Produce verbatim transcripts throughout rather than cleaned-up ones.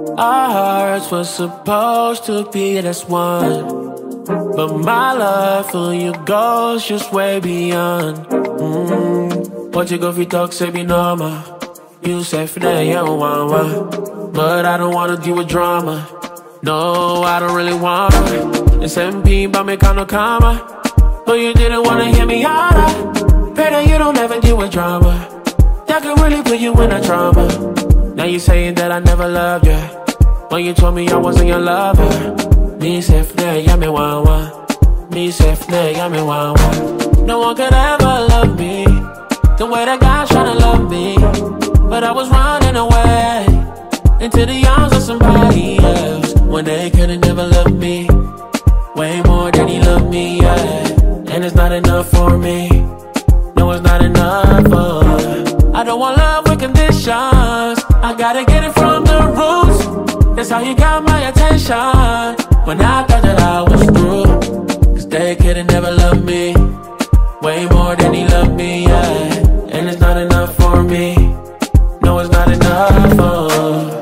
Our hearts were supposed to be this one, but my love for you goes just way beyond. Mm. What you go for talk, say be normal. You say for that, you don't want one, but I don't wanna deal with drama. No, I don't really want it. It's M P, but me kind of karma. But you didn't wanna hear me out. Pray that you don't ever deal with drama. That could really put you in a trauma. Now you saying that I never loved you, when you told me I wasn't your lover. Me say for that, yeah me want one. Me say for that, yeah me want one. No one could ever love me the way that God's tryna love me, but I was running away into the arms of somebody else when they could've never loved me way more than he loved me, yeah. And it's not enough for me. No, it's not enough for. I don't want love with conditions. I gotta get it from the roots. That's how you got my attention when I thought that I was through. Cause they could've never loved me way more than he loved me, yeah. And it's not enough for me. No, it's not enough for.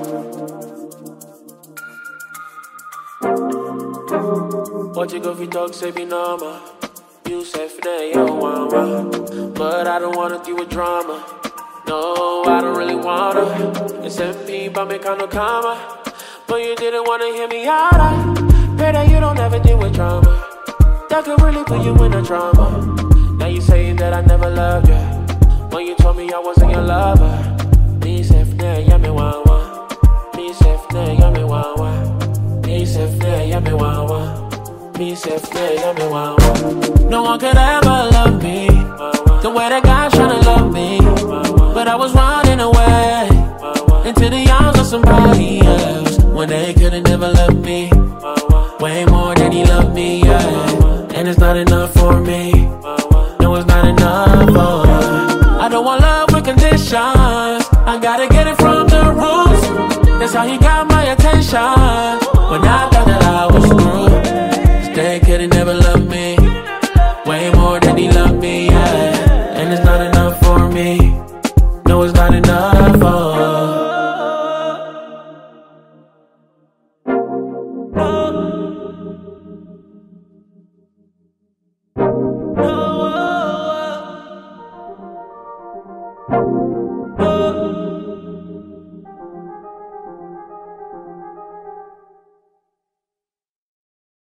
What you go for talk, say be normal. You say for that, you don't want one, but I don't wanna deal with drama. No, I don't really wanna. It's M P, but me kind of karma. But you didn't wanna hear me out. I pray that you don't ever deal with drama. That could really put you in a trauma. Now you saying that I never loved you, when you told me I wasn't your lover. Me say for that, yeah me want one. Me say for that, yeah me want one. Me say for that, yeah me want one. Me say for that, yeah me want one. No one could ever love me the way that God's tryna love me, but I was running away into the arms of somebody else when they could've never loved me way more than he loved me, yeah. And it's not enough for me. No, it's not enough for. I don't want love with conditions. I gotta get it from the roots. That's how he got my attention when I thought that I was through. Cause they could've never loved me way more than he loved me.